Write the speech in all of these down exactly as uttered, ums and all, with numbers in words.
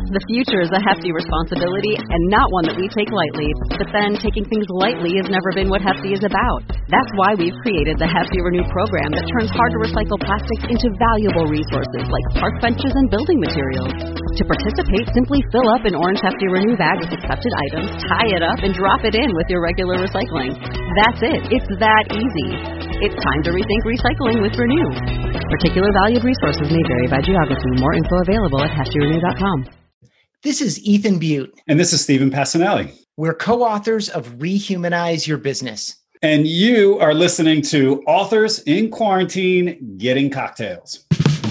The future is a hefty responsibility and not one that we take lightly. But then taking things lightly has never been what Hefty is about. That's why we've created the Hefty Renew program that turns hard-to-recycle plastics into valuable resources like park benches and building materials. To participate, simply fill up an orange Hefty Renew bag with accepted items, tie it up, and drop it in with your regular recycling. That's it. It's that easy. It's time to rethink recycling with Renew. Particular valued resources may vary by geography. More info available at hefty renew dot com. This is Ethan Butte. And this is Stephen Passanelli. We're co-authors of Rehumanize Your Business. And you are listening to Authors in Quarantine Getting Cocktails.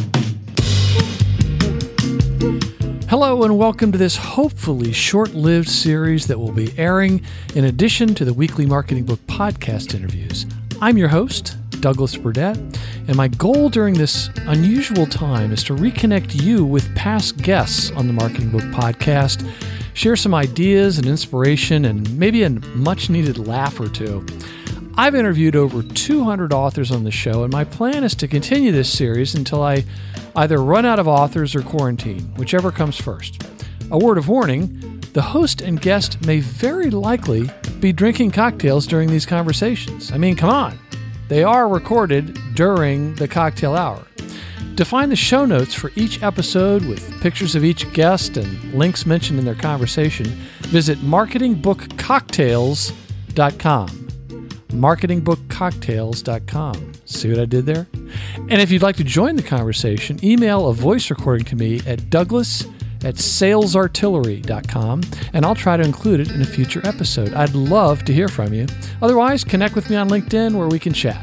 Hello and welcome to this hopefully short-lived series that will be airing in addition to the weekly Marketing Book podcast interviews. I'm your host, Douglas Burdett, and my goal during this unusual time is to reconnect you with past guests on the Marketing Book podcast, share some ideas and inspiration, and maybe a much-needed laugh or two. I've interviewed over two hundred authors on the show, and my plan is to continue this series until I either run out of authors or quarantine, whichever comes first. A word of warning, the host and guest may very likely be drinking cocktails during these conversations. I mean, come on. They are recorded during the cocktail hour. To find the show notes for each episode with pictures of each guest and links mentioned in their conversation, visit marketing book cocktails dot com. marketing book cocktails dot com. See what I did there? And if you'd like to join the conversation, email a voice recording to me at douglas at sales artillery dot com, and I'll try to include it in a future episode. I'd love to hear from you. Otherwise, connect with me on LinkedIn where we can chat.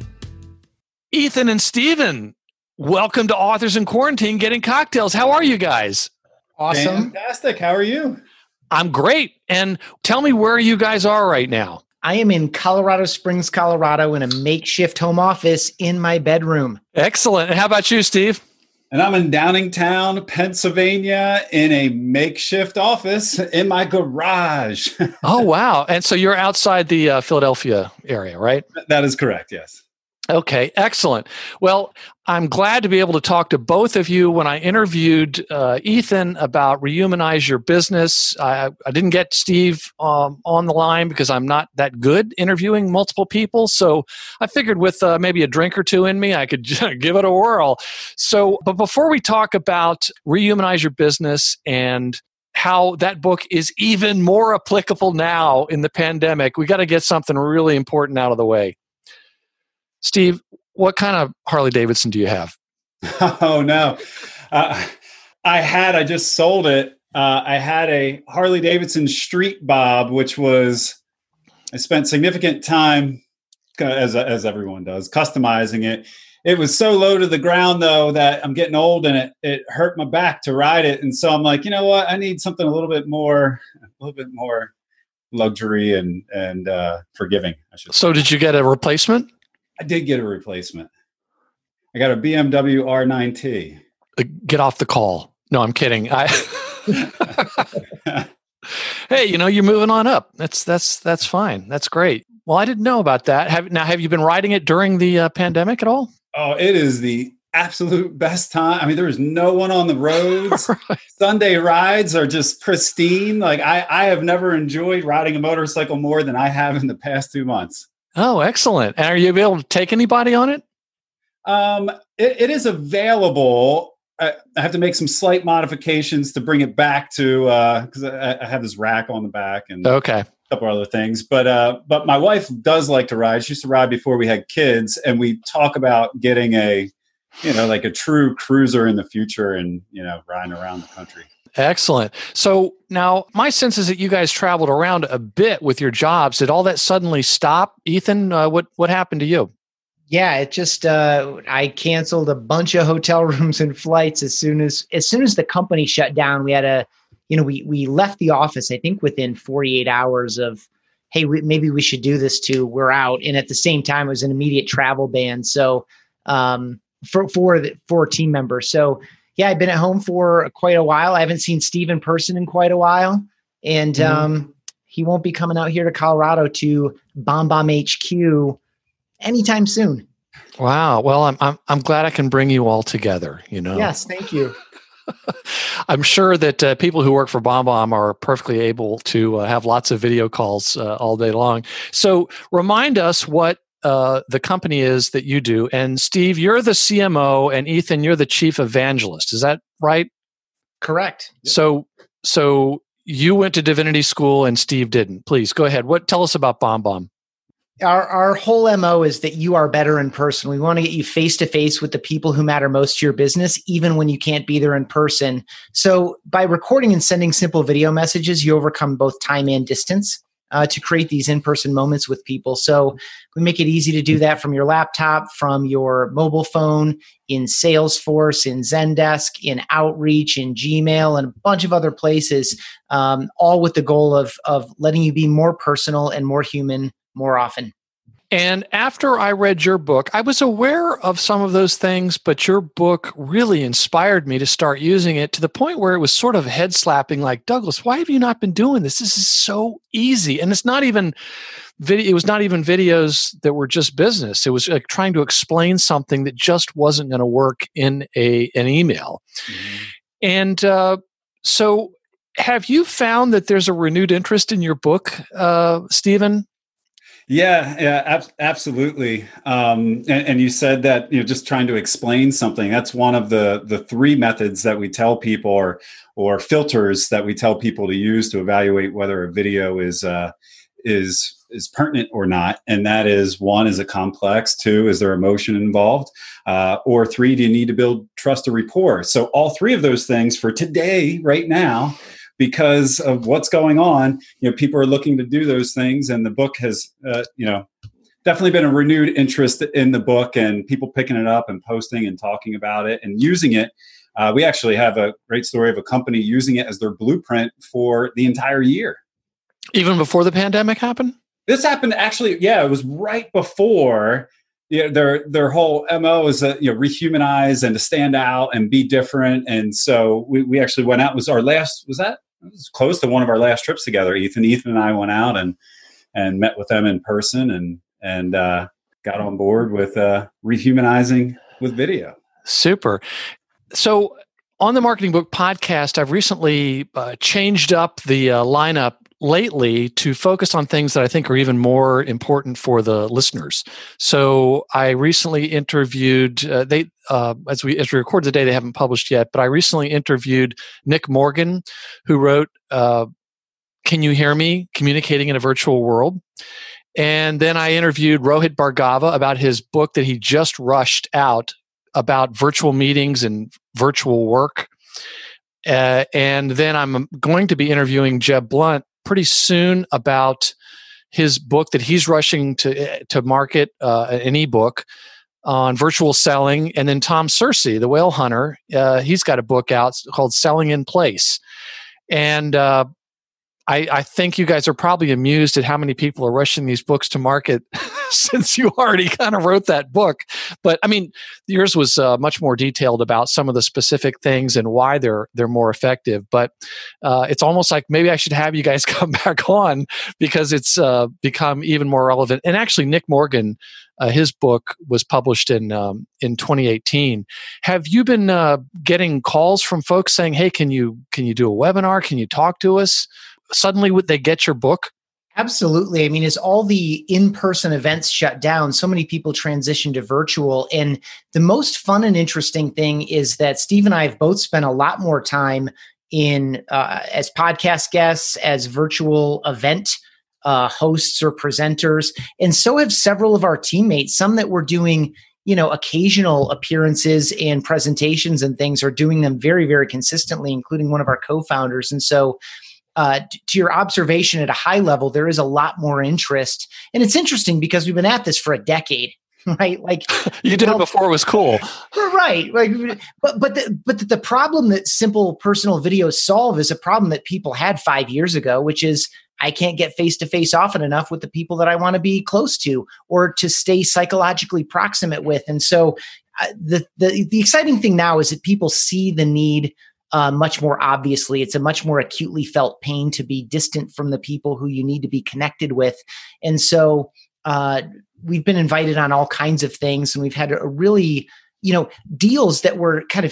Ethan and Stephen, welcome to Authors in Quarantine Getting Cocktails. How are you guys? Awesome. Fantastic. How are you? I'm great. And tell me where you guys are right now. I am in Colorado Springs, Colorado, in a makeshift home office in my bedroom. Excellent. And how about you, Steve? And I'm in Downingtown, Pennsylvania, in a makeshift office in my garage. Oh, wow. And so you're outside the uh, Philadelphia area, right? That is correct, yes. Okay, excellent. Well, I'm glad to be able to talk to both of you. When I interviewed uh, Ethan about Rehumanize Your Business, I, I didn't get Steve um, on the line because I'm not that good interviewing multiple people. So I figured with uh, maybe a drink or two in me, I could give it a whirl. So, but before we talk about Rehumanize Your Business and how that book is even more applicable now in the pandemic, we got to get something really important out of the way. Steve, what kind of Harley Davidson do you have? Oh, no. Uh, I had, I just sold it. Uh, I had a Harley Davidson Street Bob, which was, I spent significant time, as as everyone does, customizing it. It was so low to the ground, though, that I'm getting old and it, it hurt my back to ride it. And so I'm like, you know what? I need something a little bit more, a little bit more luxury and, and uh, forgiving, I should say. So did you get a replacement? I did get a replacement. I got a B M W R nine T. Get off the call. No, I'm kidding. I Hey, you know, you're moving on up. That's that's that's fine. That's great. Well, I didn't know about that. Have, now, have you been riding it during the uh, pandemic at all? Oh, it is the absolute best time. I mean, there is no one on the roads. Right. Sunday rides are just pristine. Like I, I have never enjoyed riding a motorcycle more than I have in the past two months. Oh, excellent. And are you able to take anybody on it? Um, it, it is available. I, I have to make some slight modifications to bring it back to, uh, cause I, I have this rack on the back and okay. a couple other things, but, uh, but my wife does like to ride. She used to ride before we had kids, and we talk about getting a, you know, like a true cruiser in the future and, you know, riding around the country. Excellent. So now my sense is that you guys traveled around a bit with your jobs. Did all that suddenly stop? Ethan, uh, what, what happened to you? Yeah, it just, uh, I canceled a bunch of hotel rooms and flights as soon as, as soon as the company shut down. We had a, you know, we, we left the office, I think within forty-eight hours of, hey, we, maybe we should do this too. We're out. And at the same time, it was an immediate travel ban. So, um, for, for the, for team members. So, yeah, I've been at home for quite a while. I haven't seen Steve in person in quite a while. And mm-hmm. um, he won't be coming out here to Colorado to Bomb Bomb H Q anytime soon. Wow. Well, I'm I'm I'm glad I can bring you all together, you know. Yes, thank you. I'm sure that uh, people who work for BombBomb are perfectly able to uh, have lots of video calls uh, all day long. So remind us what uh, the company is that you do. And Steve, you're the C M O, and Ethan, you're the chief evangelist. Is that right? Correct. So, so you went to Divinity School and Steve didn't. Please go ahead. What tell us about BombBomb? Our our whole M O is that you are better in person. We want to get you face to face with the people who matter most to your business, even when you can't be there in person. So by recording and sending simple video messages, you overcome both time and distance uh, to create these in-person moments with people. So we make it easy to do that from your laptop, from your mobile phone, in Salesforce, in Zendesk, in Outreach, in Gmail, and a bunch of other places, um, all with the goal of of letting you be more personal and more human more often. And after I read your book, I was aware of some of those things, but your book really inspired me to start using it to the point where it was sort of head slapping, like, Douglas, why have you not been doing this? This is so easy. And it's not even video. It was not even videos that were just business. It was like trying to explain something that just wasn't going to work in a an email. Mm-hmm. And uh, so have you found that there's a renewed interest in your book, uh, Stephen? Yeah, yeah, ab- absolutely. Um, and, and you said that, you know, just trying to explain something, that's one of the the three methods that we tell people, or or filters that we tell people to use to evaluate whether a video is uh, is is pertinent or not. And that is, one, is it complex? Two, is there emotion involved? Uh, or three, do you need to build trust or rapport? So all three of those things for today, right now, because of what's going on, you know, people are looking to do those things, and the book has, uh, you know, definitely been a renewed interest in the book, and people picking it up and posting and talking about it and using it. Uh, we actually have a great story of a company using it as their blueprint for the entire year. Even before the pandemic happened? This happened actually, yeah, it was right before. Yeah, their their whole M O is that, you know, rehumanize and to stand out and be different. And so we, we actually went out. It was our last, was that? It was close to one of our last trips together, Ethan. Ethan and I went out and and met with them in person and and uh, got on board with uh, rehumanizing with video. Super. So on the Marketing Book Podcast, I've recently uh, changed up the uh, lineup lately to focus on things that I think are even more important for the listeners. So I recently interviewed, uh, they uh, as we as we record today, they haven't published yet, but I recently interviewed Nick Morgan, who wrote uh, Can You Hear Me? Communicating in a Virtual World. And then I interviewed Rohit Bhargava about his book that he just rushed out about virtual meetings and virtual work. Uh, and then I'm going to be interviewing Jeb Blunt pretty soon about his book that he's rushing to to market, uh, an ebook on virtual selling. And then Tom Searcy, the whale hunter, uh, he's got a book out called Selling in Place. And uh, I, I think you guys are probably amused at how many people are rushing these books to market since you already kind of wrote that book. But I mean, yours was uh, much more detailed about some of the specific things and why they're they're more effective. But uh, it's almost like maybe I should have you guys come back on because it's uh, become even more relevant. And actually, Nick Morgan, uh, his book was published in um, in twenty eighteen. Have you been uh, getting calls from folks saying, "Hey, can you can you do a webinar? Can you talk to us?" Suddenly, would they get your book? Absolutely. I mean, as all the in-person events shut down, so many people transitioned to virtual. And the most fun and interesting thing is that Steve and I have both spent a lot more time in uh, as podcast guests, as virtual event uh, hosts or presenters. And so have several of our teammates. Some that were doing, you know, occasional appearances and presentations and things are doing them very, very consistently, including one of our co-founders. And so Uh, to your observation at a high level, there is a lot more interest. And it's interesting because we've been at this for a decade, right? Like you did well, it before it was cool. Right. Like, but but the, but the problem that simple personal videos solve is a problem that people had five years ago, which is I can't get face-to-face often enough with the people that I want to be close to or to stay psychologically proximate with. And so uh, the, the the exciting thing now is that people see the need Uh, much more obviously. It's a much more acutely felt pain to be distant from the people who you need to be connected with. And so uh, we've been invited on all kinds of things, and we've had a really, you know, deals that were kind of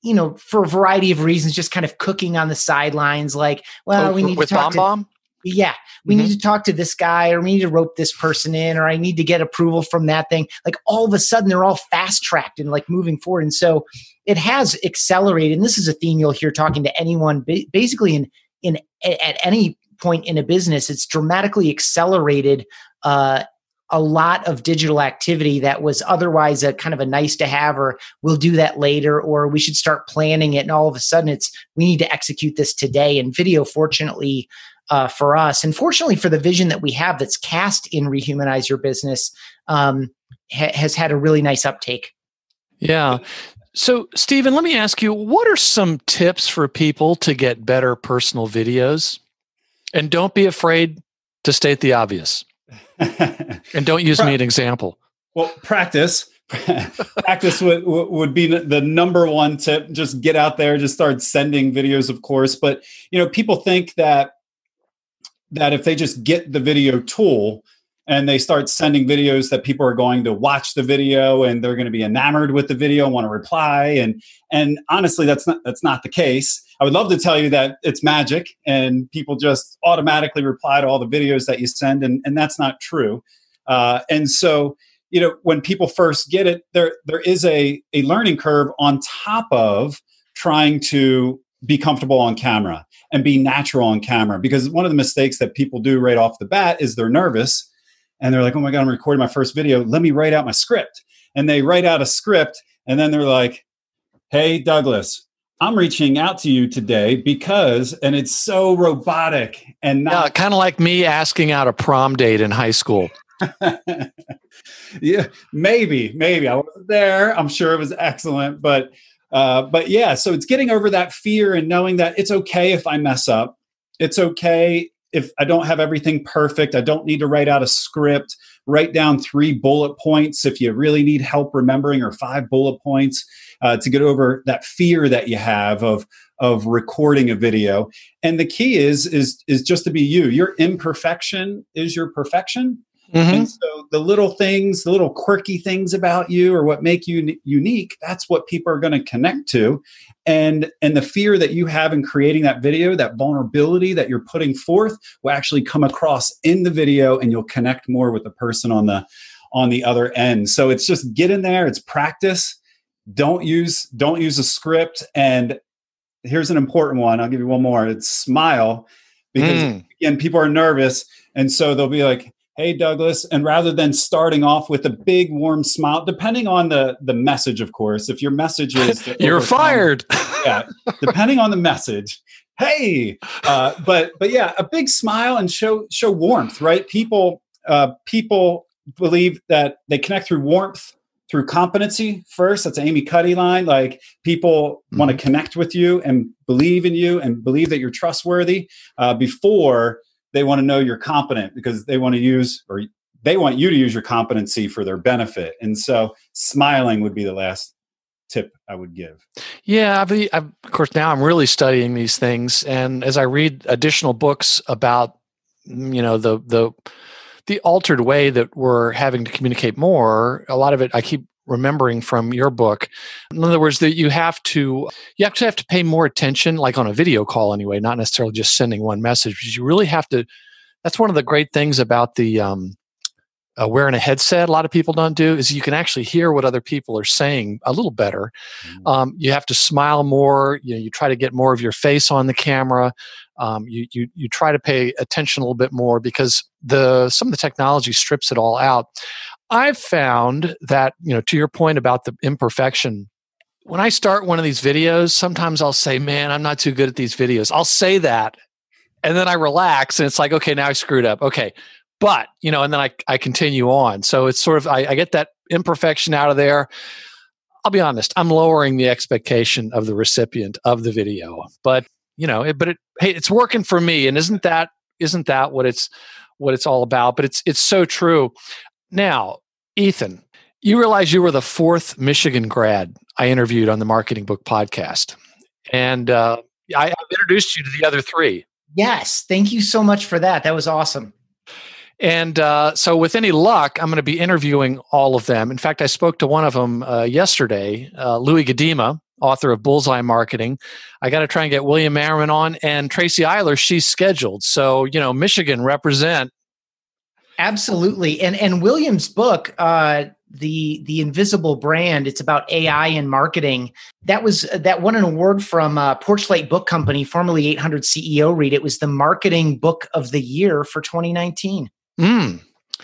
you know, for a variety of reasons, just kind of cooking on the sidelines. Like, well, oh, we need with to talk BombBomb? to, yeah, we Mm-hmm. need to talk to this guy, or we need to rope this person in, or I need to get approval from that thing. Like all of a sudden they're all fast tracked and like moving forward. And so it has accelerated. And this is a theme you'll hear talking to anyone basically in, in at any point in a business. It's dramatically accelerated uh, a lot of digital activity that was otherwise a kind of a nice to have, or we'll do that later, or we should start planning it. And all of a sudden it's, we need to execute this today. And video, fortunately, Uh, for us, and fortunately for the vision that we have that's cast in Rehumanize Your Business, um, ha- has had a really nice uptake. Yeah. So, Stephen, let me ask you, what are some tips for people to get better personal videos? And don't be afraid to state the obvious. And don't use me an example. Well, practice. Practice would, would be the number one tip. Just get out there, just start sending videos, of course. But, you know, people think that that if they just get the video tool and they start sending videos, that people are going to watch the video and they're going to be enamored with the video and want to reply. And, and honestly, that's not, that's not the case. I would love to tell you that it's magic and people just automatically reply to all the videos that you send. And, and that's not true. Uh, and so, you know, when people first get it, there, there is a, a learning curve on top of trying to be comfortable on camera and be natural on camera. Because one of the mistakes that people do right off the bat is they're nervous and they're like, oh my God, I'm recording my first video. Let me write out my script. And they write out a script and then they're like, hey, Douglas, I'm reaching out to you today because, and it's so robotic and not yeah, kind of like me asking out a prom date in high school. Yeah, maybe, maybe I wasn't there. I'm sure it was excellent, but Uh, but yeah, so it's getting over that fear and knowing that it's okay if I mess up. It's okay if I don't have everything perfect. I don't need to write out a script, write down three bullet points if you really need help remembering, or five bullet points uh, to get over that fear that you have of, of recording a video. And the key is, is, is just to be you. Your imperfection is your perfection. Mm-hmm. And so the little things, the little quirky things about you or what make you n- unique, that's what people are going to connect to. And, and the fear that you have in creating that video, that vulnerability that you're putting forth will actually come across in the video and you'll connect more with the person on the, on the other end. So it's just get in there. It's practice. Don't use, don't use a script. And here's an important one. I'll give you one more. It's smile, because mm. again, people are nervous. And so they'll be like, hey, Douglas. And rather than starting off with a big warm smile, depending on the, the message, of course, if your message is you're fired. Yeah. Depending on the message. Hey, uh, but, but yeah, a big smile and show, show warmth, right? People, uh, people believe that they connect through warmth, through competency first. That's an Amy Cuddy line. Like people mm-hmm. want to connect with you and believe in you and believe that you're trustworthy uh, before they want to know you're competent, because they want to use, or they want you to use your competency for their benefit. And so smiling would be the last tip I would give. Yeah. I've, I've, of course, now I'm really studying these things. And as I read additional books about, you know, the, the, the altered way that we're having to communicate more, a lot of it I keep remembering from your book. In other words, that you have to, you actually have to pay more attention, like on a video call anyway, not necessarily just sending one message, because you really have to, that's one of the great things about the um, uh, wearing a headset a lot of people don't do, is you can actually hear what other people are saying a little better. Mm-hmm. Um, you have to smile more, you know, you try to get more of your face on the camera. Um, you, you, you try to pay attention a little bit more, because the, some of the technology strips it all out. I've found that, you know, to your point about the imperfection, when I start one of these videos, sometimes I'll say, man, I'm not too good at these videos. I'll say that. And then I relax and it's like, okay, now I screwed up. Okay. But, you know, and then I, I continue on. So it's sort of, I, I get that imperfection out of there. I'll be honest, I'm lowering the expectation of the recipient of the video, but you know, it, but it, hey, it's working for me. And isn't that, isn't that what it's, what it's all about? But it's, it's so true. Now, Ethan, you realize you were the fourth Michigan grad I interviewed on the Marketing Book Podcast. And uh, I, I've introduced you to the other three. Yes. Thank you so much for that. That was awesome. And uh, so with any luck, I'm going to be interviewing all of them. In fact, I spoke to one of them uh, yesterday, uh, Louis Gadima, author of Bullseye Marketing. I got to try and get William Ariment on, and Tracy Eiler, she's scheduled. So, you know, Michigan represent. Absolutely. And and William's book, uh, the the Invisible Brand, it's about A I and marketing. That was that won an award from uh, Porchlight Book Company, formerly eight hundred C E O Read. It was the marketing book of the year for twenty nineteen. Mm.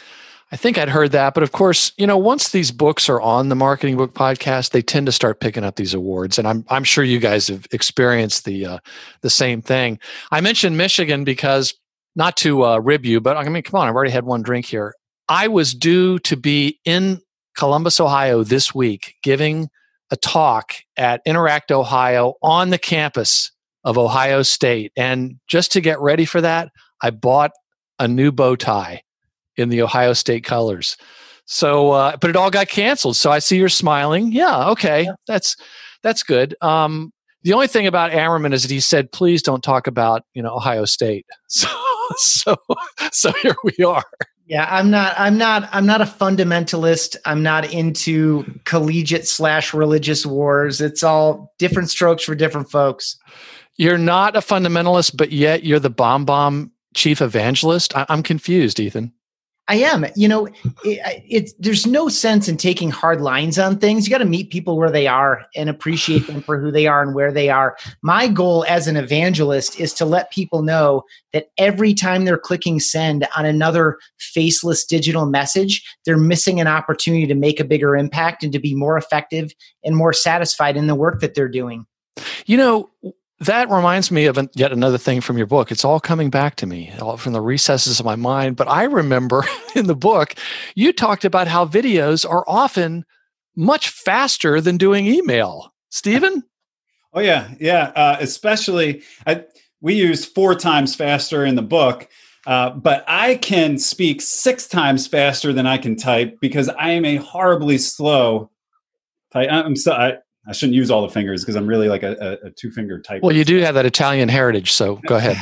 I think I'd heard that, but of course, you know, once these books are on the Marketing Book Podcast, they tend to start picking up these awards, and I'm I'm sure you guys have experienced the uh, the same thing. I mentioned Michigan because, not to uh, rib you, but I mean, come on, I've already had one drink here. I was due to be in Columbus, Ohio this week, giving a talk at Interact Ohio on the campus of Ohio State, and just to get ready for that, I bought a new bow tie in the Ohio State colors. So, uh, but it all got canceled. So I see you're smiling. Yeah. Okay. Yeah. That's, that's good. Um, the only thing about Ariment is that he said, please don't talk about, you know, Ohio State. So, so, so here we are. Yeah. I'm not, I'm not, I'm not a fundamentalist. I'm not into collegiate slash religious wars. It's all different strokes for different folks. You're not a fundamentalist, but yet you're the bomb bomb chief evangelist. I- I'm confused, Ethan. I am. You know, it, it's there's no sense in taking hard lines on things. You got to meet people where they are and appreciate them for who they are and where they are. My goal as an evangelist is to let people know that every time they're clicking send on another faceless digital message, they're missing an opportunity to make a bigger impact and to be more effective and more satisfied in the work that they're doing. You know, that reminds me of an, yet another thing from your book. It's all coming back to me, all from the recesses of my mind. But I remember in the book, you talked about how videos are often much faster than doing email. Stephen? Oh, yeah. Yeah. Uh, especially, I, we use four times faster in the book, uh, but I can speak six times faster than I can type because I am a horribly slow type. I'm so, I, I shouldn't use all the fingers because I'm really like a, a, a two-finger typer. Well, you do have that Italian heritage, so go ahead.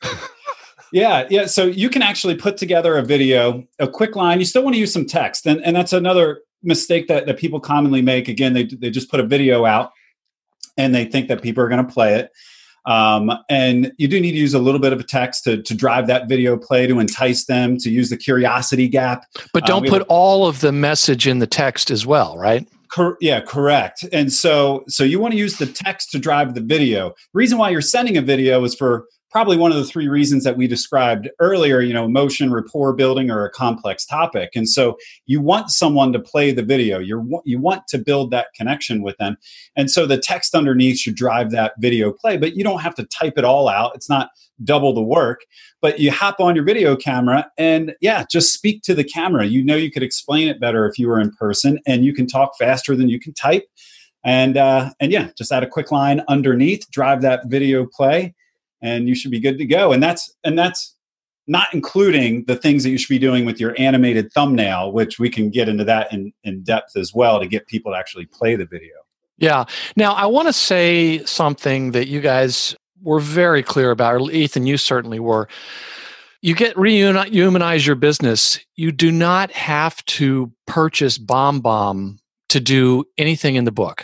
yeah, yeah. So you can actually put together a video, a quick line. You still want to use some text, and, and that's another mistake that, that people commonly make. Again, they they just put a video out, and they think that people are going to play it. Um, and you do need to use a little bit of a text to, to drive that video play, to entice them, to use the curiosity gap. But don't uh, put a- all of the message in the text as well, right? Cor- yeah, correct. And so, so you want to use the text to drive the video. The reason why you're sending a video is for probably one of the three reasons that we described earlier, you know, emotion, rapport building, or a complex topic. And so you want someone to play the video. You're, you want to build that connection with them. And so the text underneath should drive that video play, but you don't have to type it all out. It's not double the work, but you hop on your video camera and yeah, just speak to the camera. You know, you could explain it better if you were in person, and you can talk faster than you can type. And, uh, and yeah, just add a quick line underneath, drive that video play, and you should be good to go. And that's, and that's not including the things that you should be doing with your animated thumbnail, which we can get into that in, in depth as well to get people to actually play the video. Yeah. Now I want to say something that you guys were very clear about, or Ethan, you certainly were. You get rehumanize your business. You do not have to purchase BombBomb to do anything in the book.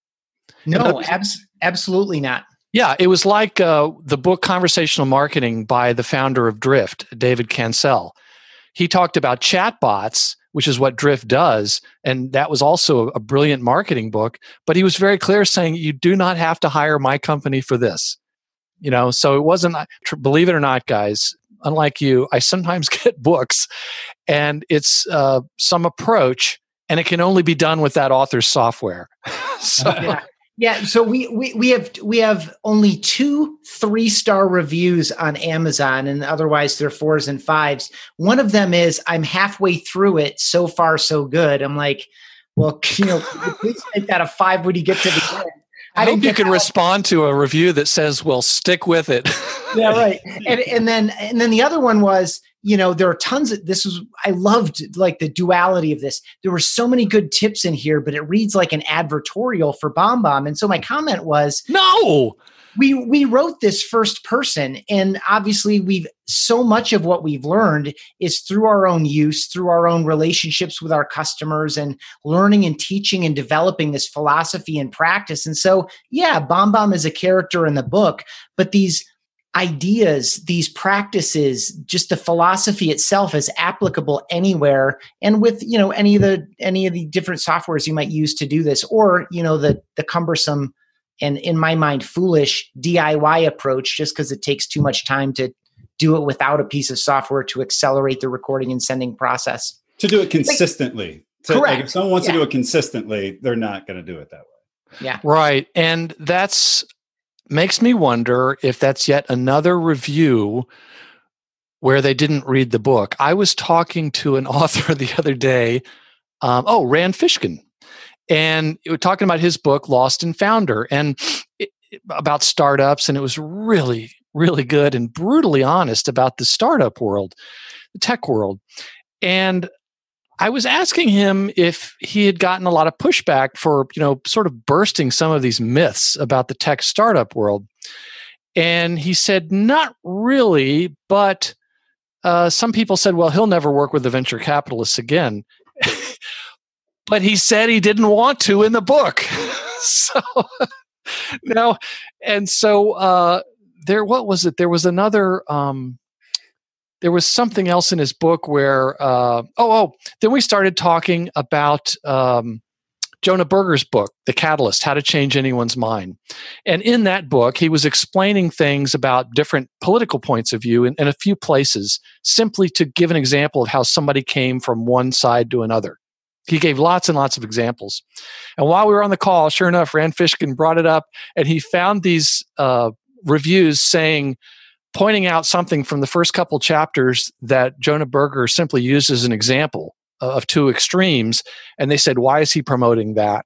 No, abs- absolutely not. Yeah, it was like uh, the book Conversational Marketing by the founder of Drift, David Cancel. He talked about chatbots, which is what Drift does, and that was also a brilliant marketing book. But he was very clear saying, you do not have to hire my company for this. You know, so it wasn't, believe it or not, guys, unlike you, I sometimes get books and it's uh, some approach, and it can only be done with that author's software. so, yeah. Yeah, so we, we we have we have only two three-star reviews on Amazon, and otherwise they're fours and fives. One of them is, I'm halfway through it, so far so good. I'm like, well, you know, please make that a five when you get to the end. I, I hope you can respond to a review that says, well, stick with it. Yeah, right. And and then and then the other one was, you know, there are tons of, this was, I loved like the duality of this. There were so many good tips in here, but it reads like an advertorial for BombBomb. And so my comment was, no, we we wrote this first person, and obviously we've so much of what we've learned is through our own use, through our own relationships with our customers, and learning and teaching and developing this philosophy and practice. And so, yeah, BombBomb is a character in the book, but these ideas, these practices, just the philosophy itself is applicable anywhere, and with, you know, any of the any of the different softwares you might use to do this, or, you know, the the cumbersome and, in my mind, foolish D I Y approach, just because it takes too much time to do it without a piece of software to accelerate the recording and sending process. To do it consistently. Like, to, correct. Like if someone wants yeah. to do it consistently, they're not going to do it that way. Yeah. Right. And that's makes me wonder if that's yet another review where they didn't read the book. I was talking to an author the other day, um, oh, Rand Fishkin, and we were talking about his book, Lost and Founder, and it, about startups, and it was really, really good and brutally honest about the startup world, the tech world. And I was asking him if he had gotten a lot of pushback for, you know, sort of bursting some of these myths about the tech startup world. And he said, not really, but uh, some people said, well, he'll never work with the venture capitalists again. But he said he didn't want to in the book. So, no. And so uh, there, what was it? There was another... Um, There was something else in his book where, uh, oh, oh, then we started talking about um, Jonah Berger's book, The Catalyst, How to Change Anyone's Mind. And in that book, he was explaining things about different political points of view in, in a few places, simply to give an example of how somebody came from one side to another. He gave lots and lots of examples. And while we were on the call, sure enough, Rand Fishkin brought it up, and he found these uh, reviews saying, pointing out something from the first couple chapters that Jonah Berger simply used as an example of two extremes. And they said, why is he promoting that?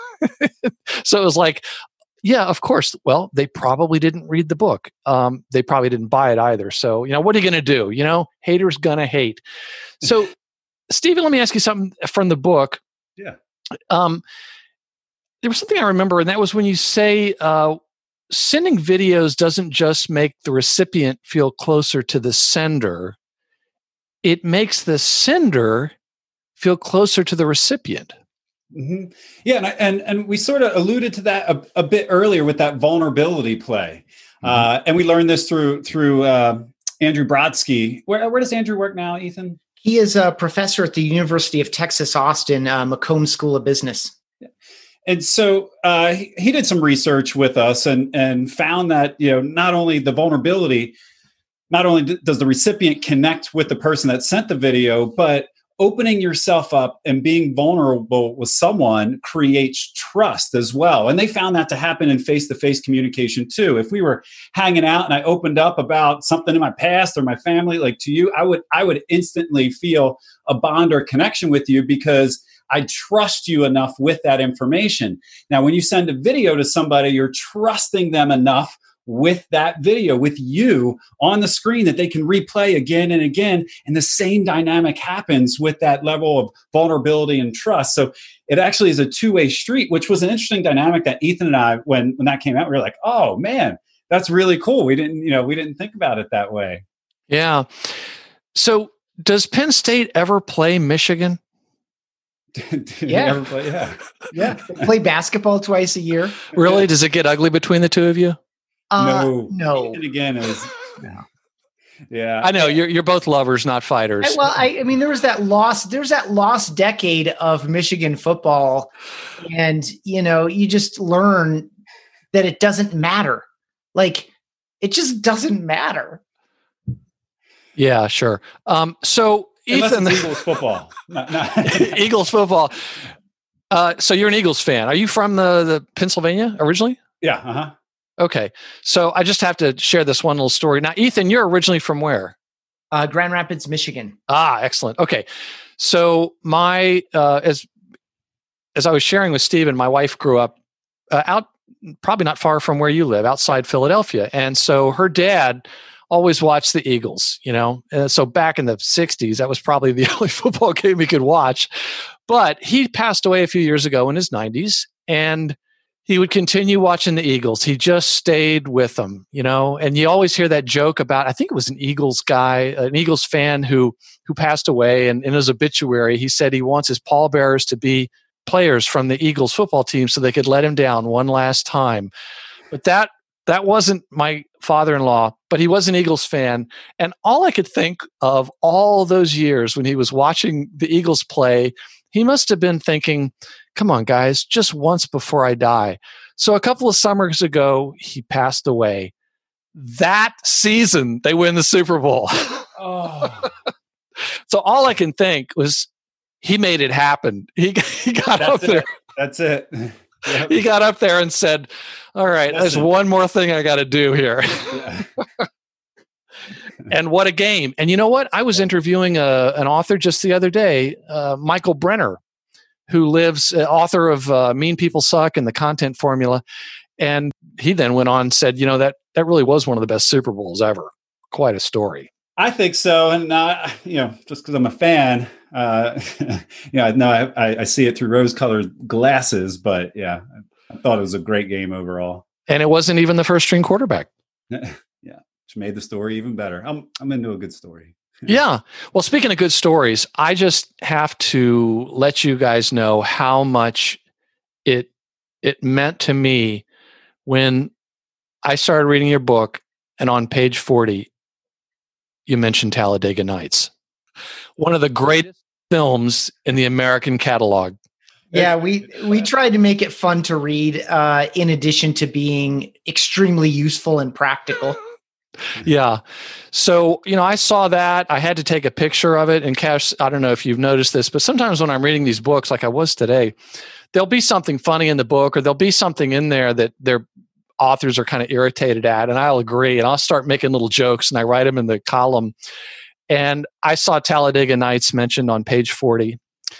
So it was like, yeah, of course. Well, they probably didn't read the book. Um, they probably didn't buy it either. So, you know, what are you going to do? You know, haters gonna hate. So, Stephen, let me ask you something from the book. Yeah. Um, there was something I remember, and that was when you say, uh, sending videos doesn't just make the recipient feel closer to the sender. It makes the sender feel closer to the recipient. Mm-hmm. Yeah, and, and and we sort of alluded to that a, a bit earlier with that vulnerability play, mm-hmm. uh, and we learned this through through uh, Andrew Brodsky. Where where does Andrew work now, Ethan? He is a professor at the University of Texas, Austin, uh, McComb School of Business. And so uh, he, he did some research with us and and found that, you know, not only the vulnerability, not only d- does the recipient connect with the person that sent the video, but opening yourself up and being vulnerable with someone creates trust as well. And they found that to happen in face-to-face communication too. If we were hanging out and I opened up about something in my past or my family, like to you, I would I would instantly feel a bond or connection with you because I trust you enough with that information. Now, when you send a video to somebody, you're trusting them enough with that video, with you on the screen, that they can replay again and again. And the same dynamic happens with that level of vulnerability and trust. So it actually is a two-way street, which was an interesting dynamic that Ethan and I, when, when that came out, we were like, oh man, that's really cool. We didn't, you know, we didn't think about it that way. Yeah. So does Penn State ever play Michigan? Yeah. Play, yeah. Yeah. They play basketball twice a year. Really? Does it get ugly between the two of you? Uh, no. No. And again, it was, No. yeah. I know you're you're both lovers, not fighters. I, well, I, I mean, there was that lost, there's that lost decade of Michigan football. And, you know, you just learn that it doesn't matter. Like, it just doesn't matter. Yeah, sure. Um, so Unless Ethan, it's Eagles football. Not, not. Eagles football. Uh, so you're an Eagles fan. Are you from the, the Pennsylvania originally? Yeah. Uh-huh. Okay. So I just have to share this one little story. Now, Ethan, you're originally from where? Uh, Grand Rapids, Michigan. Ah, excellent. Okay. So my, uh, as, as I was sharing with Stephen, my wife grew up uh, out, probably not far from where you live, outside Philadelphia. And so her dad always watched the Eagles, you know? And so back in the sixties, that was probably the only football game he could watch. But he passed away a few years ago in his nineties. And he would continue watching the Eagles. He just stayed with them, you know. And you always hear that joke about, I think it was an Eagles guy, an Eagles fan who who passed away. And in his obituary, he said he wants his pallbearers to be players from the Eagles football team so they could let him down one last time. But that that wasn't my father-in-law, but he was an Eagles fan. And all I could think of all those years when he was watching the Eagles play, he must have been thinking, come on, guys, just once before I die. So a couple of summers ago, he passed away. That season, they win the Super Bowl. Oh. So all I can think was he made it happen. He, he got That's up there. It. That's it. Yep. He got up there and said, all right, That's there's it. one more thing I got to do here. Yeah. And what a game. And you know what? I was interviewing a, an author just the other day, uh, Michael Brenner, who lives, uh, author of uh, Mean People Suck and The Content Formula. And he then went on and said, you know, that, that really was one of the best Super Bowls ever. Quite a story. I think so. And, uh, you know, just because I'm a fan, uh, you know, no, I, I see it through rose-colored glasses. But, yeah, I thought it was a great game overall. And it wasn't even the first-string quarterback. Yeah, which made the story even better. I'm I'm into a good story. Yeah. Well, speaking of good stories, I just have to let you guys know how much it it meant to me when I started reading your book, and on page forty, you mentioned Talladega Nights, one of the greatest films in the American catalog. Yeah, we we tried to make it fun to read, uh, in addition to being extremely useful and practical. Yeah. So, you know, I saw that. I had to take a picture of it. And Cash, I don't know if you've noticed this, but sometimes when I'm reading these books, like I was today, there'll be something funny in the book, or there'll be something in there that their authors are kind of irritated at. And I'll agree. And I'll start making little jokes and I write them in the column. And I saw Talladega Nights mentioned on page forty.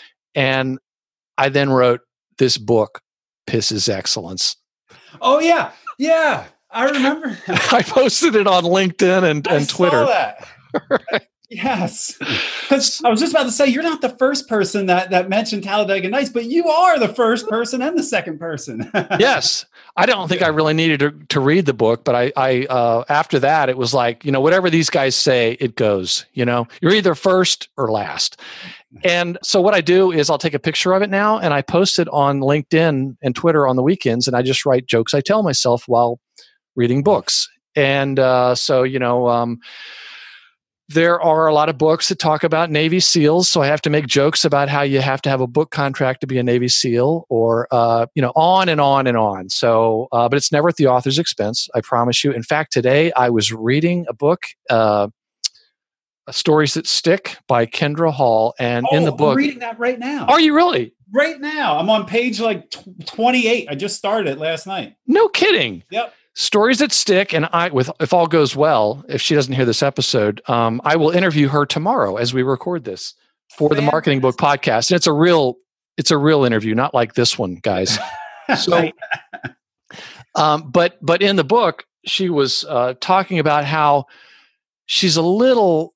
And I then wrote, this book pisses excellence. Oh, yeah. Yeah. I remember. I posted it on LinkedIn and, I and Twitter. Saw that. Right. Yes. Because I was just about to say, you're not the first person that, that mentioned Talladega Nights, but you are the first person and the second person. Yes. I don't think I really needed to, to read the book, but I, I uh, after that, it was like, you know, whatever these guys say, it goes. You know, you're either first or last. And so what I do is I'll take a picture of it now and I post it on LinkedIn and Twitter on the weekends, and I just write jokes I tell myself while reading books. And uh, so, you know, um, there are a lot of books that talk about Navy SEALs. So I have to make jokes about how you have to have a book contract to be a Navy SEAL, or, uh, you know, on and on and on. So, uh, but it's never at the author's expense, I promise you. In fact, today I was reading a book, uh, Stories That Stick by Kendra Hall. And oh, in the book, I'm reading that right now. Are you really? Right now. I'm on page like twenty-eight. I just started it last night. No kidding. Yep. Stories That Stick, and I, with if all goes well, if she doesn't hear this episode, um, I will interview her tomorrow as we record this for the Marketing Book Podcast. And it's a real, it's a real interview, not like this one, guys. So, um, but but in the book, she was uh, talking about how she's a little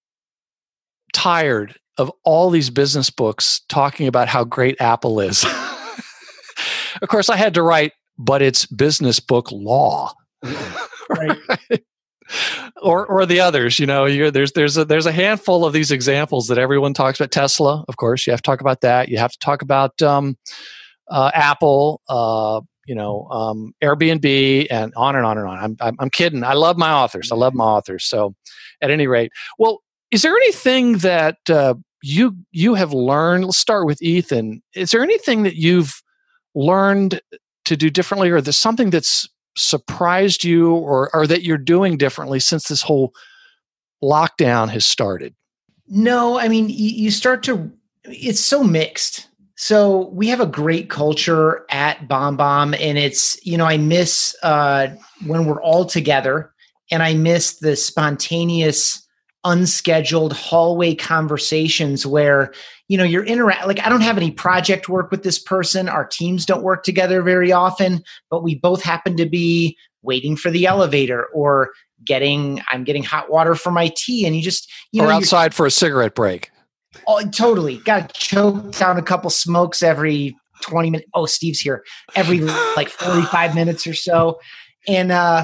tired of all these business books talking about how great Apple is. Of course, I had to write, but it's business book law, Right. or or the others. You know, you're, there's there's a, there's a handful of these examples that everyone talks about. Tesla, of course, you have to talk about that. You have to talk about um, uh, Apple. Uh, you know, um, Airbnb, and on and on and on. I'm, I'm I'm kidding. I love my authors. I love my authors. So, at any rate, well, is there anything that uh, you you have learned? Let's start with Ethan. Is there anything that you've learned to do differently, or there's something that's surprised you, or, or that you're doing differently since this whole lockdown has started? No, I mean, you, you start to, it's so mixed. So we have a great culture at BombBomb, and it's, you know, I miss uh, when we're all together, and I miss the spontaneous, unscheduled hallway conversations where, you know, you're interact. Like, I don't have any project work with this person. Our teams don't work together very often, but we both happen to be waiting for the elevator, or getting, I'm getting hot water for my tea. And you just, you or know, outside for a cigarette break. oh, totally. Got to choke down a couple smokes every twenty minutes. Oh, Steve's here every like forty-five minutes or so. And, uh,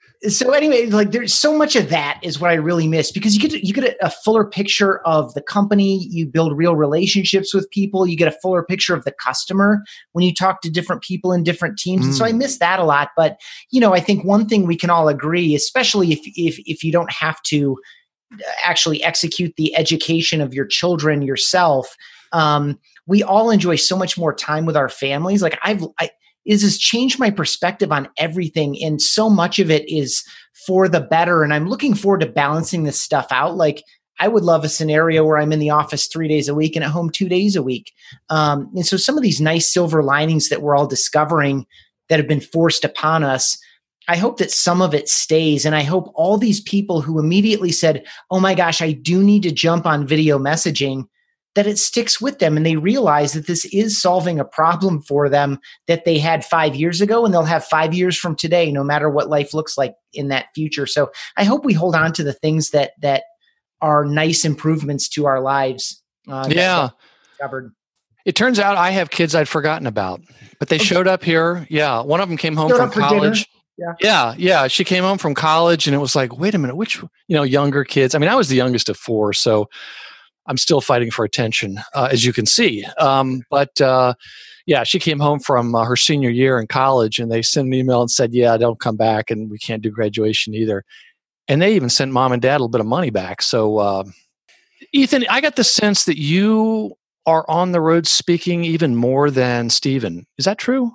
so anyway, like there's so much of that is what I really miss, because you get you get a, a fuller picture of the company. You build real relationships with people. You get a fuller picture of the customer when you talk to different people in different teams. Mm. And so I miss that a lot. But you know, I think one thing we can all agree, especially if if if you don't have to actually execute the education of your children yourself, um, we all enjoy so much more time with our families. Like I've I. is has changed my perspective on everything. And so much of it is for the better. And I'm looking forward to balancing this stuff out. Like I would love a scenario where I'm in the office three days a week and at home two days a week. Um, and so some of these nice silver linings that we're all discovering that have been forced upon us, I hope that some of it stays. And I hope all these people who immediately said, oh my gosh, I do need to jump on video messaging, that it sticks with them and they realize that this is solving a problem for them that they had five years ago, and they'll have five years from today, no matter what life looks like in that future. So I hope we hold on to the things that that are nice improvements to our lives. Uh, yeah. Discovered. It turns out I have kids I'd forgotten about, but they okay. showed up here. Yeah. One of them came home showed from college. Yeah. yeah. Yeah. She came home from college and it was like, wait a minute, which, you know, younger kids. I mean, I was the youngest of four, so I'm still fighting for attention, uh, as you can see. Um, but uh, yeah, she came home from uh, her senior year in college, and they sent an email and said, yeah, don't come back, and we can't do graduation either. And they even sent mom and dad a little bit of money back. So, uh, Ethan, I got the sense that you are on the road speaking even more than Steven. Is that true?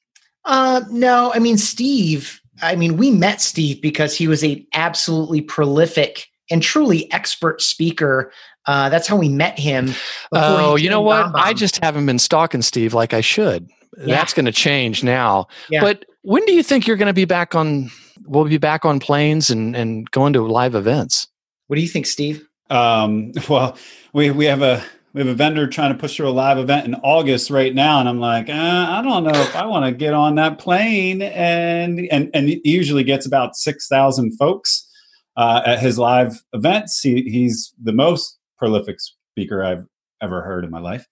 Uh, no, I mean, Steve, I mean, we met Steve because he was an absolutely prolific and truly expert speaker. Uh, that's how we met him. Oh, you know what? BombBomb. I just haven't been stalking Steve like I should. Yeah. That's going to change now. Yeah. But when do you think you're going to be back on, we'll be back on planes and, and going to live events? What do you think, Steve? Um, well, we, we have a, we have a vendor trying to push through a live event in August right now. And I'm like, uh, I don't know if I want to get on that plane. And, and, and he usually gets about six thousand folks uh, at his live events. He, he's the most prolific speaker I've ever heard in my life.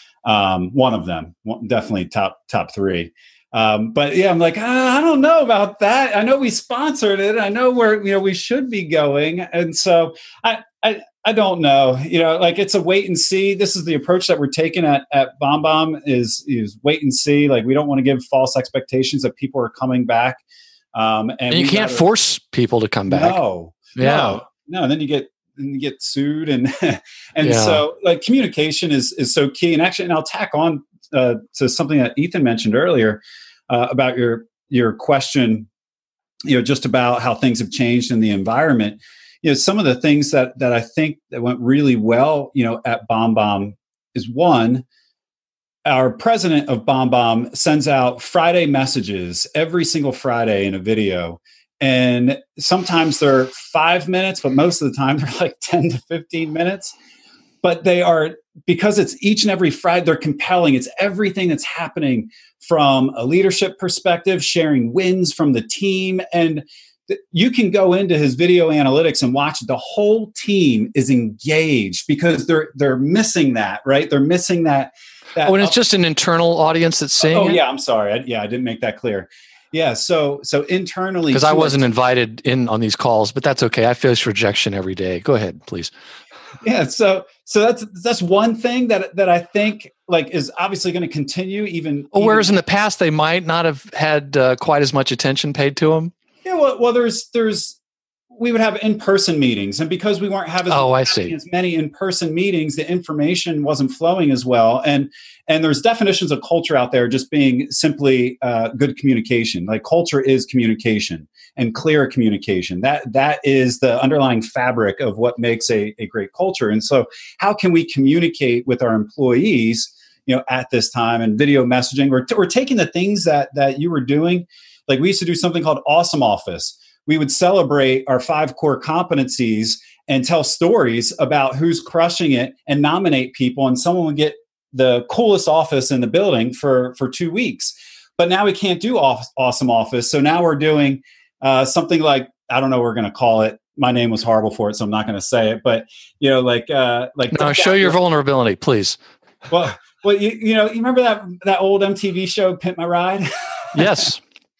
Um, one of them, one, definitely top top three. Um, but yeah, I'm like, ah, I don't know about that. I know we sponsored it. I know where you know we should be going, and so I I I don't know. You know, like it's a wait and see. This is the approach that we're taking at at BombBomb is is wait and see. Like we don't want to give false expectations that people are coming back. Um, and, and you can't gotta, force people to come back. No, yeah, no, no. And then you get. And you get sued, and and yeah. so like communication is is so key. And actually, and I'll tack on uh, to something that Ethan mentioned earlier uh, about your your question, you know, just about how things have changed in the environment. You know, some of the things that that I think that went really well, you know, at BombBomb is one. Our president of BombBomb sends out Friday messages every single Friday in a video. And sometimes they're five minutes, but most of the time they're like ten to fifteen minutes. But they are, because it's each and every Friday, they're compelling. It's everything that's happening from a leadership perspective, sharing wins from the team. And th- you can go into his video analytics and watch the whole team is engaged because they're they're missing that, right? They're missing that. that oh, and it's up- just an internal audience that's seeing Oh, it? yeah, I'm sorry. I, yeah, I didn't make that clear. Yeah, so so internally, because I wasn't invited in on these calls, but that's okay. I face rejection every day. Go ahead, please. Yeah, so so that's that's one thing that that I think like is obviously going to continue even. Well, whereas even, in the past they might not have had uh, quite as much attention paid to them. Yeah, well, well, there's there's we would have in-person meetings, and because we weren't having oh, I see. as many in-person meetings, the information wasn't flowing as well. And and there's definitions of culture out there just being simply uh, good communication. Like culture is communication and clear communication. That that is the underlying fabric of what makes a, a great culture. And so, how can we communicate with our employees, you know, at this time? And video messaging, or we're taking the things that that you were doing. Like we used to do something called Awesome Office. We would celebrate our five core competencies and tell stories about who's crushing it and nominate people. And someone would get the coolest office in the building for, for two weeks. But now we can't do off, Awesome Office. So now we're doing uh, something like, I don't know what we're going to call it. My name was horrible for it, so I'm not going to say it. But, you know, like... Uh, like no, show your vulnerability, please. Well, Well, you, you know, you remember that that old M T V show, Pimp My Ride? Yes.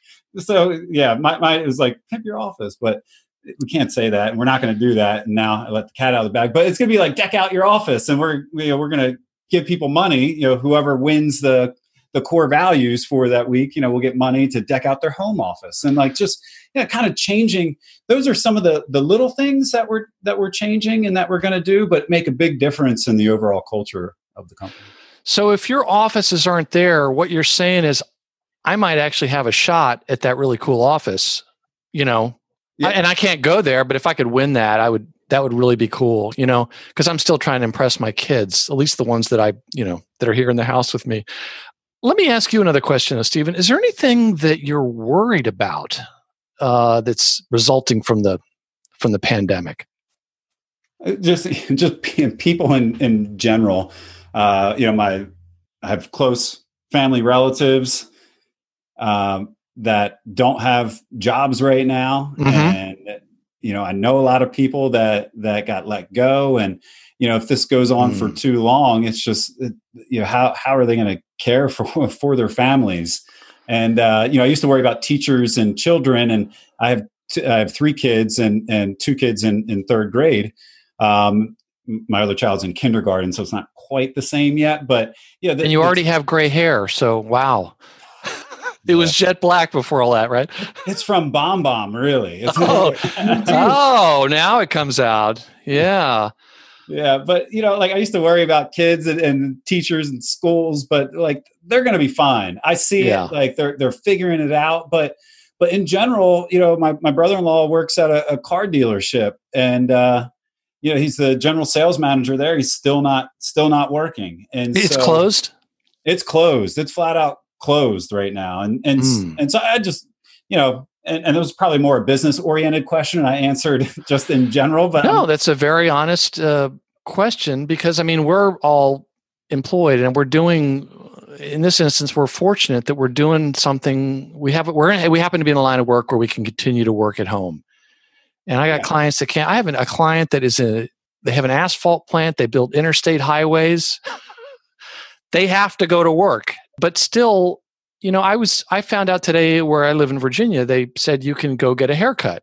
So yeah, my, my it was like pimp your office, but we can't say that, and we're not going to do that. And now I let the cat out of the bag. But it's going to be like deck out your office, and we're you know we're going to give people money. You know, whoever wins the the core values for that week, you know, will get money to deck out their home office, and like just you know, kind of changing. Those are some of the the little things that we're that we're changing and that we're going to do, but make a big difference in the overall culture of the company. So if your offices aren't there, what you're saying is, I might actually have a shot at that really cool office, you know, yeah. I, and I can't go there, but if I could win that, I would, that would really be cool, you know, because I'm still trying to impress my kids, at least the ones that I, you know, that are here in the house with me. Let me ask you another question, Stephen. Is there anything that you're worried about uh, that's resulting from the, from the pandemic? Just, just people in, in general. Uh, you know, my, I have close family relatives um, that don't have jobs right now. Mm-hmm. And, you know, I know a lot of people that, that got let go. And, you know, if this goes on mm. for too long, it's just, you know, how, how are they going to care for, for their families? And, uh, you know, I used to worry about teachers and children, and I have, t- I have three kids and, and two kids in, in third grade. Um, my other child's in kindergarten, so it's not quite the same yet, but yeah. The, and you already have gray hair. So, wow. It yeah. was jet black before all that, right? It's from Bomb Bomb, really. It's oh. oh, now it comes out. Yeah. Yeah. But, you know, like I used to worry about kids and, and teachers and schools, but like, they're going to be fine. I see yeah. it like they're, they're figuring it out. But, but in general, you know, my, my brother-in-law works at a, a car dealership, and, uh, you know, he's the general sales manager there. He's still not, still not working. And it's so, closed. It's closed. It's flat out closed right now. And, and, mm. and so I just, you know, and, and it was probably more a business oriented question. I answered just in general, but no, I'm, that's a very honest uh, question, because I mean, we're all employed and we're doing, in this instance, we're fortunate that we're doing something. We have, we're in, we happen to be in a line of work where we can continue to work at home. And I got yeah. clients that can't. I have an, a client that is a. They have an asphalt plant. They build interstate highways. They have to go to work, but still, you know, I was. I found out today where I live in Virginia. They said you can go get a haircut,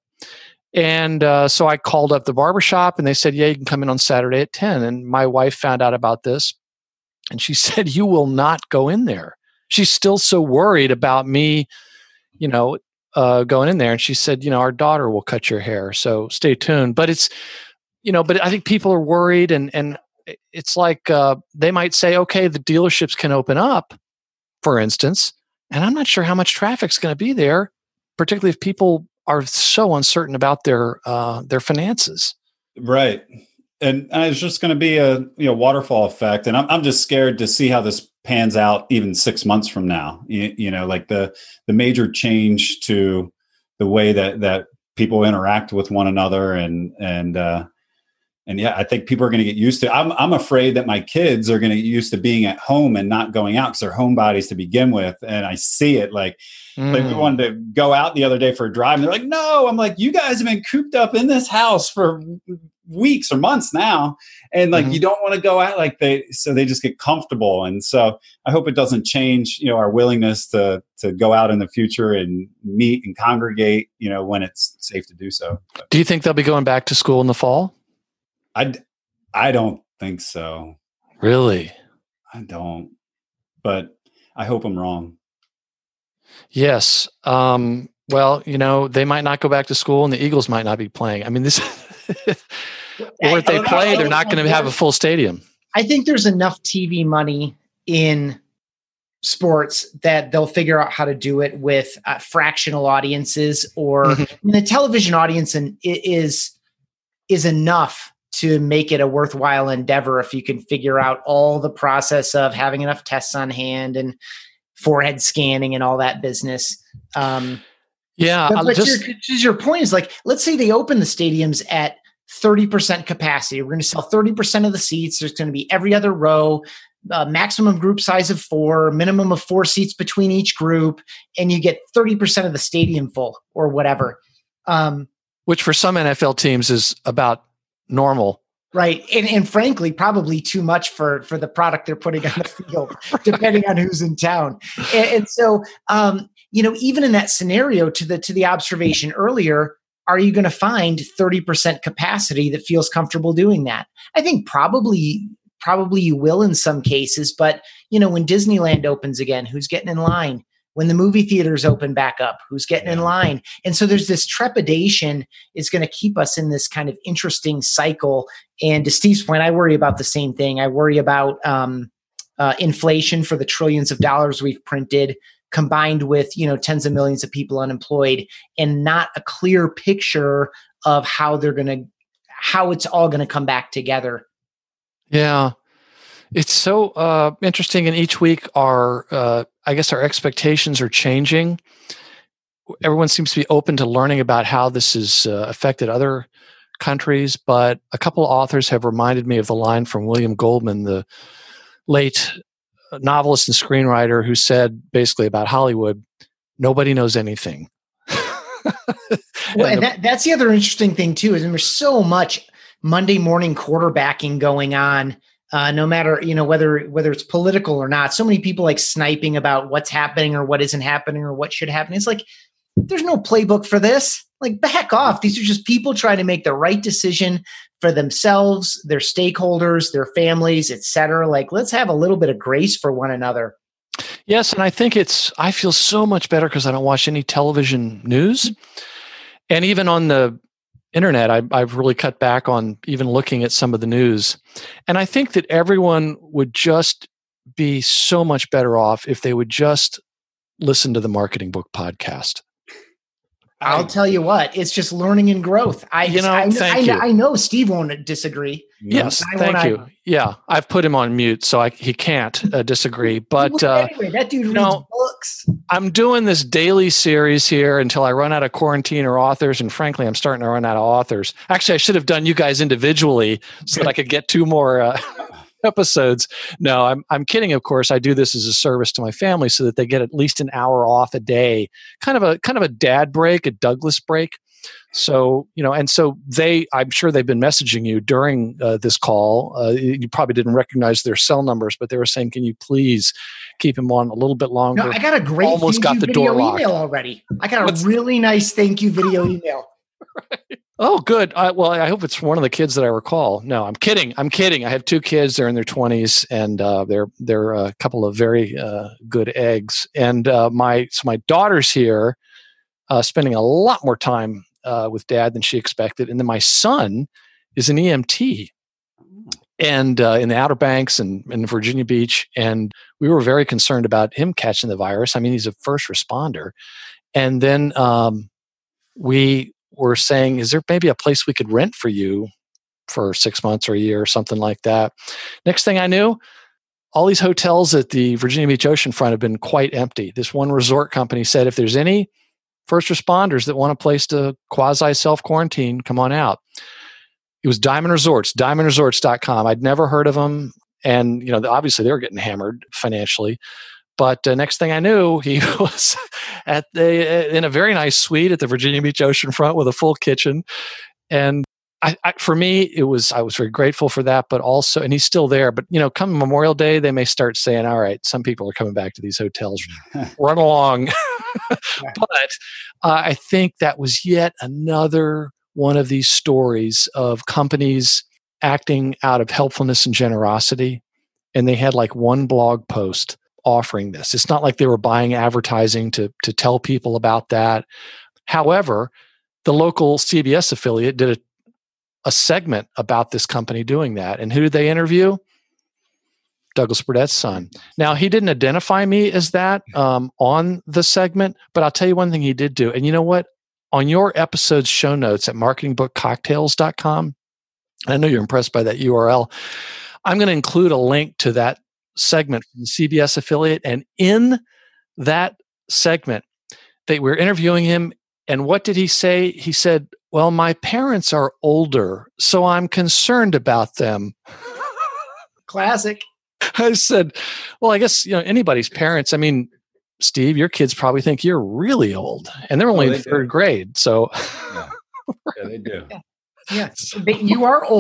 and uh, so I called up the barbershop, and they said, "Yeah, you can come in on Saturday at ten." And my wife found out about this, and she said, "You will not go in there." She's still so worried about me, you know. Uh, going in there, and she said, you know, our daughter will cut your hair, so stay tuned. But it's, you know, but I think people are worried, and and it's like uh, they might say, okay, the dealerships can open up, for instance, and I'm not sure how much traffic's going to be there, particularly if people are so uncertain about their uh, their finances. Right, and, and it's just going to be a you know waterfall effect, and I'm I'm just scared to see how this pans out even six months from now. You, you know, like the the major change to the way that that people interact with one another, and and uh, and yeah, I think people are going to get used to. I'm I'm afraid that my kids are going to get used to being at home and not going out because they're homebodies to begin with, and I see it like. Mm. Like we wanted to go out the other day for a drive, and they're like, "No!" I'm like, "You guys have been cooped up in this house for weeks or months now, and like mm-hmm. you don't want to go out." Like they, so they just get comfortable, and so I hope it doesn't change, you know, our willingness to to go out in the future and meet and congregate, you know, when it's safe to do so. Do you think they'll be going back to school in the fall? I, I don't think so. Really? I don't, but I hope I'm wrong. Yes. Um, well, you know, they might not go back to school, and the Eagles might not be playing. I mean, this, or if they play, they're not going to have a full stadium. I think there's enough T V money in sports that they'll figure out how to do it with uh, fractional audiences, or mm-hmm. I mean, the television audience and is is enough to make it a worthwhile endeavor if you can figure out all the process of having enough tests on hand and forehead scanning and all that business. Um, yeah. But, but just, your, your point is like, let's say they open the stadiums at thirty percent capacity. We're going to sell thirty percent of the seats. There's going to be every other row, uh, maximum group size of four, minimum of four seats between each group. And you get thirty percent of the stadium full or whatever. Um, Which for some N F L teams is about normal. Right. And and frankly, probably too much for, for the product they're putting on the field, depending on who's in town. And, and so, um, you know, even in that scenario, to the to the observation earlier, are you going to find thirty percent capacity that feels comfortable doing that? I think probably probably you will in some cases. But, you know, when Disneyland opens again, who's getting in line? When the movie theaters open back up, who's getting in line? And so there's this trepidation is going to keep us in this kind of interesting cycle. And to Steve's point, I worry about the same thing. I worry about um, uh, inflation for the trillions of dollars we've printed, combined with, you know, tens of millions of people unemployed, and not a clear picture of how they're going to, how it's all going to come back together. Yeah. It's so uh, interesting. And each week our, uh, I guess our expectations are changing. Everyone seems to be open to learning about how this has uh, affected other countries. But a couple of authors have reminded me of the line from William Goldman, the late novelist and screenwriter, who said basically about Hollywood, nobody knows anything. Well, and that, that's the other interesting thing too, is there's so much Monday morning quarterbacking going on. Uh, no matter, you know, whether whether it's political or not, so many people like sniping about what's happening or what isn't happening or what should happen. It's like, there's no playbook for this. Like, back off. These are just people trying to make the right decision for themselves, their stakeholders, their families, et cetera. Like, let's have a little bit of grace for one another. Yes, and I think it's, I feel so much better because I don't watch any television news. And even on the internet, I, I've really cut back on even looking at some of the news. And I think that everyone would just be so much better off if they would just listen to the Marketing Book Podcast. I'll tell you what, it's just learning and growth. I, you know, I, thank I, you. I know Steve won't disagree. Yes, I thank you. I, yeah, I've put him on mute, so I, he can't uh, disagree. But uh, anyway, that dude reads know, books. I'm doing this daily series here until I run out of quarantine or authors, and frankly, I'm starting to run out of authors. Actually, I should have done you guys individually so that I could get two more uh, episodes. No, I'm I'm kidding. Of course, I do this as a service to my family so that they get at least an hour off a day, kind of a kind of a dad break, a Douglas break. So, you know, and so they, I'm sure they've been messaging you during uh, this call. Uh, you probably didn't recognize their cell numbers, but they were saying, can you please keep him on a little bit longer? No, I got a great Almost thank got you the video door locked. email already. I got a What's, really nice thank you video email. Right. Oh, good. I, well, I hope it's one of the kids that I recall. No, I'm kidding. I'm kidding. I have two kids. They're in their twenties, and uh, they're they're a couple of very uh, good eggs. And uh, my so my daughter's here, uh, spending a lot more time uh, with Dad than she expected, and then my son is an E M T, and uh, in the Outer Banks and in Virginia Beach, and we were very concerned about him catching the virus. I mean, he's a first responder, and then um, we. were saying, is there maybe a place we could rent for you for six months or a year or something like that? Next thing I knew, all these hotels at the Virginia Beach oceanfront have been quite empty. This one resort company said, if there's any first responders that want a place to quasi self-quarantine, come on out. It was Diamond Resorts, diamond resorts dot com. I'd never heard of them. And, you know, obviously they were getting hammered financially. But uh, next thing I knew, he was at the in a very nice suite at the Virginia Beach oceanfront with a full kitchen. And I, I, for me, it was I was very grateful for that. But also, and he's still there. But you know, come Memorial Day, they may start saying, "All right, some people are coming back to these hotels. Run along." But uh, I think that was yet another one of these stories of companies acting out of helpfulness and generosity, and they had like one blog post offering this. It's not like they were buying advertising to to tell people about that. However, the local C B S affiliate did a, a segment about this company doing that. And who did they interview? Douglas Burdett's son. Now, he didn't identify me as that um, on the segment, but I'll tell you one thing he did do. And you know what? On your episode's show notes at marketing book cocktails dot com, I know you're impressed by that U R L, I'm going to include a link to that segment from the C B S affiliate. And in that segment, they were interviewing him. And what did he say? He said, well, my parents are older, so I'm concerned about them. Classic. I said, well, I guess, you know, anybody's parents. I mean, Steve, your kids probably think you're really old, and they're only oh, they in third do. grade. So yeah. Yeah, they do. Yeah. Yes, but you are older.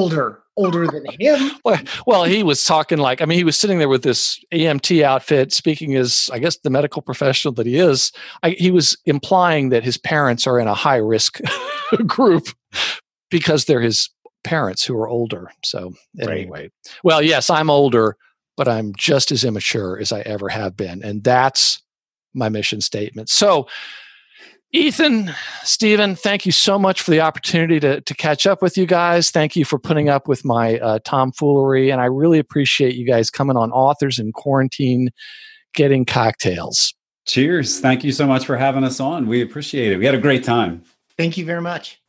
older than him. Well, well, he was talking like, I mean, he was sitting there with this E M T outfit, speaking as, I guess, the medical professional that he is. I, he was implying that his parents are in a high risk group because they're his parents who are older. So anyway, right. Well, yes, I'm older, but I'm just as immature as I ever have been. And that's my mission statement. So Ethan, Stephen, thank you so much for the opportunity to, to catch up with you guys. Thank you for putting up with my uh, tomfoolery. And I really appreciate you guys coming on Authors in Quarantine, getting cocktails. Cheers. Thank you so much for having us on. We appreciate it. We had a great time. Thank you very much.